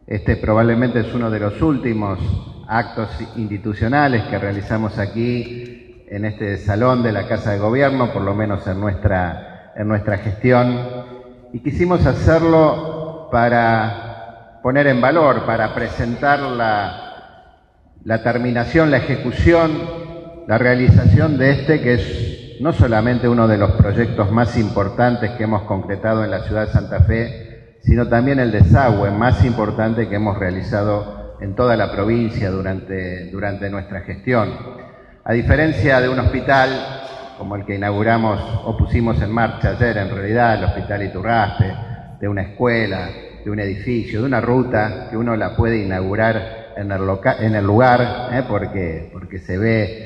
Este probablemente es uno de los últimos actos institucionales que realizamos aquí en este salón de la Casa de Gobierno, por lo menos en nuestra gestión, y quisimos hacerlo para poner en valor, para presentar la terminación, la ejecución, la realización de este, que es no solamente uno de los proyectos más importantes que hemos concretado en la ciudad de Santa Fe, sino también el desagüe más importante que hemos realizado en toda la provincia durante nuestra gestión. A diferencia de un hospital como el que inauguramos o pusimos en marcha ayer, en realidad, el Hospital Iturraspe, de una escuela, de un edificio, de una ruta que uno la puede inaugurar en el lugar, porque se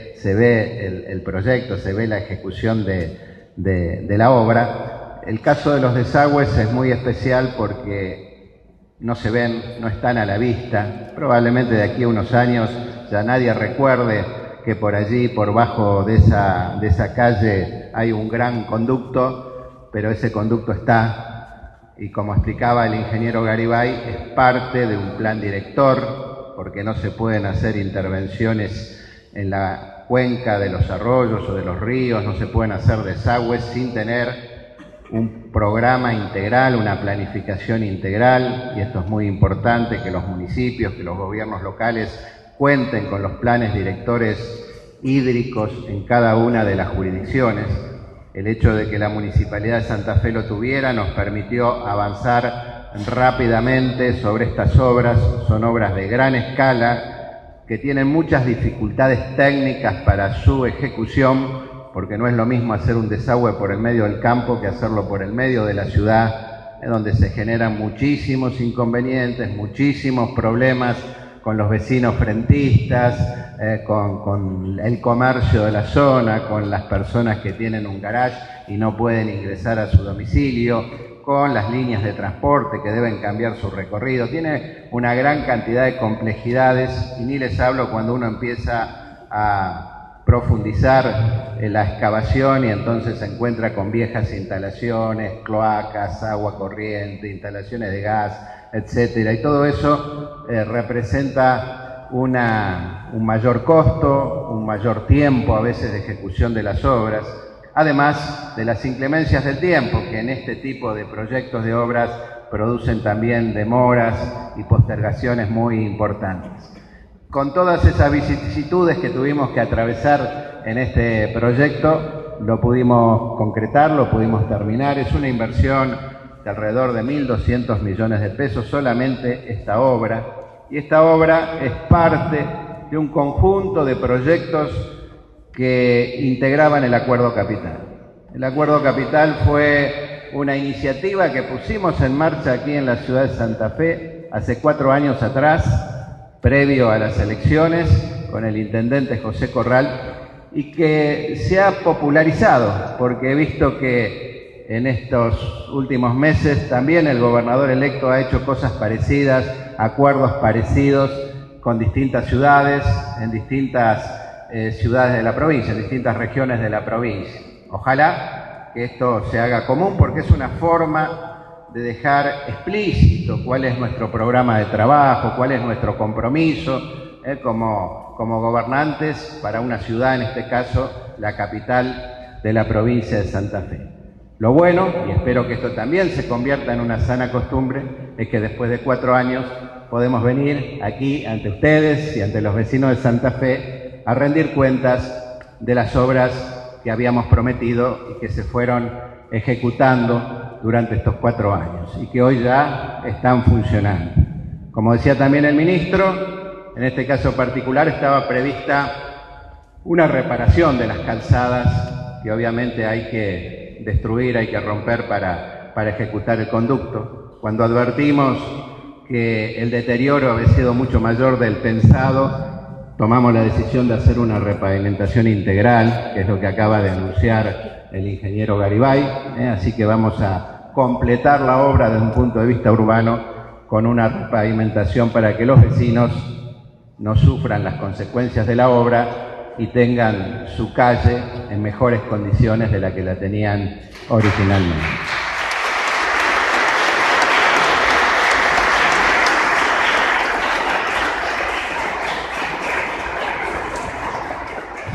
ve el proyecto, se ve la ejecución de la obra. El caso de los desagües es muy especial porque no se ven, no están a la vista. Probablemente de aquí a unos años ya nadie recuerde que por allí, por bajo de esa calle, hay un gran conducto, pero ese conducto está, y como explicaba el ingeniero Garibay, es parte de un plan director, porque no se pueden hacer intervenciones en la cuenca de los arroyos o de los ríos, no se pueden hacer desagües sin tener un programa integral, una planificación integral, y esto es muy importante, que los municipios, que los gobiernos locales cuenten con los planes directores hídricos en cada una de las jurisdicciones. El hecho de que la Municipalidad de Santa Fe lo tuviera nos permitió avanzar rápidamente sobre estas obras. Son obras de gran escala que tienen muchas dificultades técnicas para su ejecución, porque no es lo mismo hacer un desagüe por el medio del campo que hacerlo por el medio de la ciudad, donde se generan muchísimos inconvenientes, muchísimos problemas con los vecinos frentistas, con el comercio de la zona, con las personas que tienen un garage y no pueden ingresar a su domicilio, con las líneas de transporte que deben cambiar su recorrido. Tiene una gran cantidad de complejidades, y ni les hablo cuando uno empieza a profundizar en la excavación y entonces se encuentra con viejas instalaciones, cloacas, agua corriente, instalaciones de gas, etcétera, y todo eso representa un mayor costo, un mayor tiempo a veces de ejecución de las obras, además de las inclemencias del tiempo, que en este tipo de proyectos de obras producen también demoras y postergaciones muy importantes. Con todas esas vicisitudes que tuvimos que atravesar en este proyecto, lo pudimos concretar, lo pudimos terminar. Es una inversión de alrededor de 1.200 millones de pesos solamente esta obra, y esta obra es parte de un conjunto de proyectos que integraban el Acuerdo Capital. El Acuerdo Capital fue una iniciativa que pusimos en marcha aquí en la ciudad de Santa Fe hace 4 años atrás, previo a las elecciones, con el intendente José Corral, y que se ha popularizado, porque he visto que en estos últimos meses también el gobernador electo ha hecho cosas parecidas, acuerdos parecidos con distintas ciudades, en distintas ciudades de la provincia, en distintas regiones de la provincia. Ojalá que esto se haga común, porque es una forma de dejar explícito cuál es nuestro programa de trabajo, cuál es nuestro compromiso como gobernantes para una ciudad, en este caso la capital de la provincia de Santa Fe. Lo bueno, y espero que esto también se convierta en una sana costumbre, es que después de 4 años podemos venir aquí ante ustedes y ante los vecinos de Santa Fe a rendir cuentas de las obras que habíamos prometido y que se fueron ejecutando durante estos 4 años y que hoy ya están funcionando. Como decía también el ministro, en este caso particular estaba prevista una reparación de las calzadas que obviamente hay que destruir, hay que romper para ejecutar el conducto. Cuando advertimos que el deterioro había sido mucho mayor del pensado, tomamos la decisión de hacer una repavimentación integral, que es lo que acaba de anunciar el ingeniero Garibay, así que vamos a completar la obra desde un punto de vista urbano con una repavimentación para que los vecinos no sufran las consecuencias de la obra y tengan su calle en mejores condiciones de la que la tenían originalmente.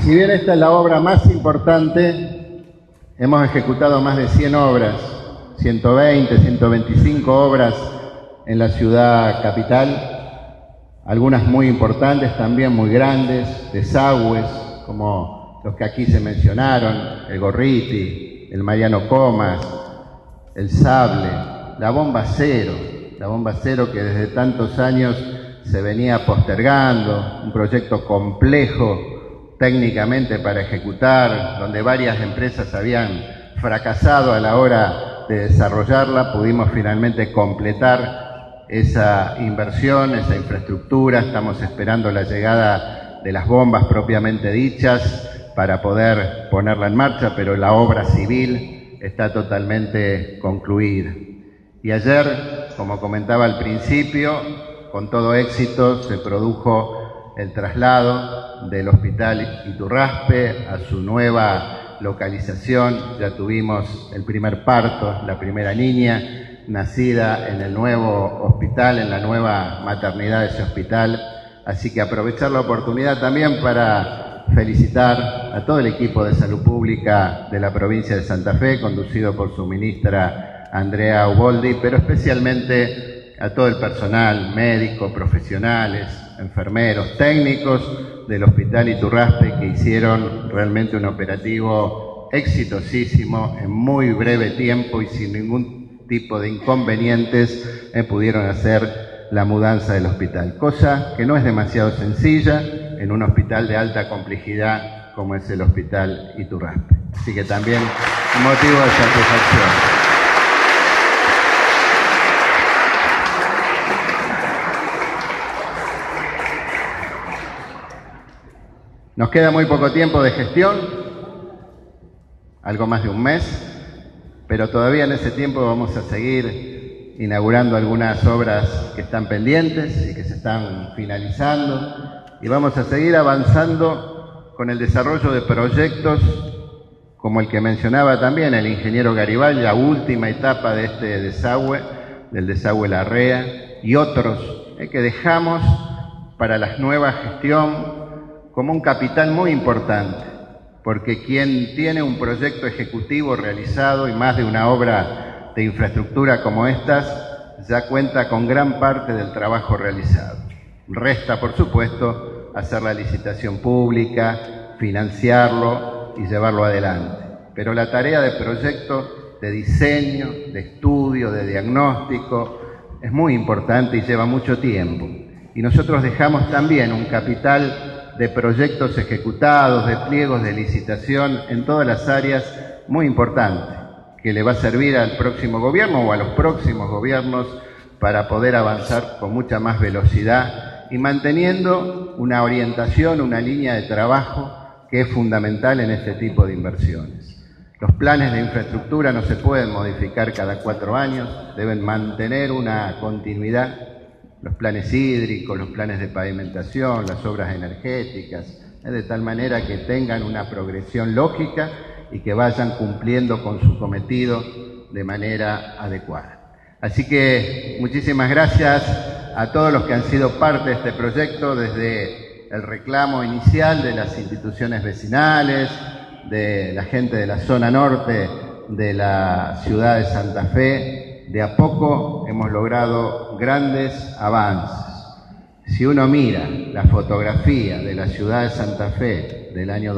Si bien esta es la obra más importante, hemos ejecutado más de 100 obras, 120, 125 obras en la ciudad capital, algunas muy importantes, también muy grandes, desagües, como los que aquí se mencionaron, el Gorriti, el Mariano Comas, el Sable, la bomba cero que desde tantos años se venía postergando, un proyecto complejo técnicamente para ejecutar, donde varias empresas habían fracasado a la hora de desarrollarla. Pudimos finalmente completar esa inversión, esa infraestructura. Estamos esperando la llegada de las bombas propiamente dichas para poder ponerla en marcha, pero la obra civil está totalmente concluida. Y ayer, como comentaba al principio, con todo éxito se produjo el traslado del Hospital Iturraspe a su nueva localización. Ya tuvimos el primer parto, la primera niña nacida en el nuevo hospital, en la nueva maternidad de ese hospital. Así que aprovechar la oportunidad también para felicitar a todo el equipo de salud pública de la provincia de Santa Fe, conducido por su ministra Andrea Uboldi, pero especialmente a todo el personal médico, profesionales, enfermeros, técnicos del Hospital Iturraspe, que hicieron realmente un operativo exitosísimo en muy breve tiempo y sin ningún tipo de inconvenientes pudieron hacer la mudanza del hospital, cosa que no es demasiado sencilla en un hospital de alta complejidad como es el Hospital Iturraspe. Así que también un motivo de satisfacción. Nos queda muy poco tiempo de gestión, algo más de un mes, pero todavía en ese tiempo vamos a seguir inaugurando algunas obras que están pendientes y que se están finalizando, y vamos a seguir avanzando con el desarrollo de proyectos como el que mencionaba también el ingeniero Garibay, la última etapa de este desagüe, del desagüe La Rea, y otros que dejamos para la nueva gestión como un capital muy importante, porque quien tiene un proyecto ejecutivo realizado y más de una obra de infraestructura como estas, ya cuenta con gran parte del trabajo realizado. Resta, por supuesto, hacer la licitación pública, financiarlo y llevarlo adelante. Pero la tarea de proyecto, de diseño, de estudio, de diagnóstico, es muy importante y lleva mucho tiempo. Y nosotros dejamos también un capital de proyectos ejecutados, de pliegos de licitación en todas las áreas muy importante, que le va a servir al próximo gobierno o a los próximos gobiernos para poder avanzar con mucha más velocidad y manteniendo una orientación, una línea de trabajo que es fundamental en este tipo de inversiones. Los planes de infraestructura no se pueden modificar cada 4 años, deben mantener una continuidad. Los planes hídricos, los planes de pavimentación, las obras energéticas, de tal manera que tengan una progresión lógica y que vayan cumpliendo con su cometido de manera adecuada. Así que muchísimas gracias a todos los que han sido parte de este proyecto, desde el reclamo inicial de las instituciones vecinales, de la gente de la zona norte de la ciudad de Santa Fe. De a poco hemos logrado grandes avances. Si uno mira la fotografía de la ciudad de Santa Fe del año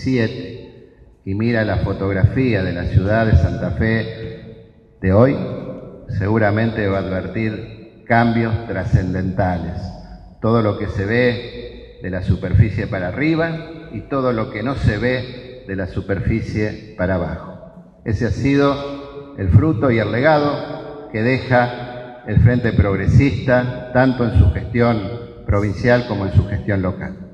2007 y mira la fotografía de la ciudad de Santa Fe de hoy, seguramente va a advertir cambios trascendentales. Todo lo que se ve de la superficie para arriba y todo lo que no se ve de la superficie para abajo. Ese ha sido el fruto y el legado que deja el Frente Progresista, tanto en su gestión provincial como en su gestión local.